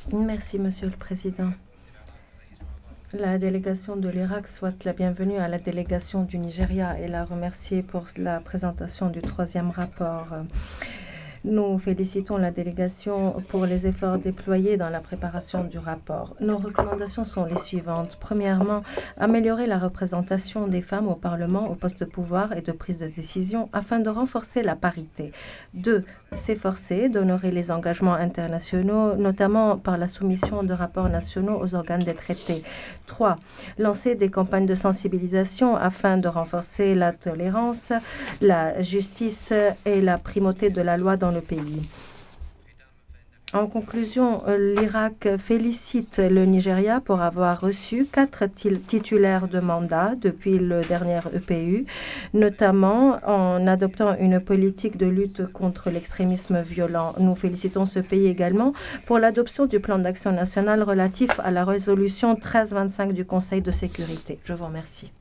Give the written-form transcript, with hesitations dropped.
Merci, Monsieur le Président. La délégation de l'Irak souhaite la bienvenue à la délégation du Nigeria et la remercier pour la présentation du troisième rapport. Nous félicitons la délégation pour les efforts déployés dans la préparation du rapport. Nos recommandations sont les suivantes. Premièrement, améliorer la représentation des femmes au Parlement, aux postes de pouvoir et de prise de décision afin de renforcer la parité. 2. S'efforcer d'honorer les engagements internationaux, notamment par la soumission de rapports nationaux aux organes des traités. 3. Lancer des campagnes de sensibilisation afin de renforcer la tolérance, la justice et la primauté de la loi dans le pays. En conclusion, l'Irak félicite le Nigeria pour avoir reçu 4 titulaires de mandat depuis le dernier EPU, notamment en adoptant une politique de lutte contre l'extrémisme violent. Nous félicitons ce pays également pour l'adoption du plan d'action national relatif à la résolution 1325 du Conseil de sécurité. Je vous remercie.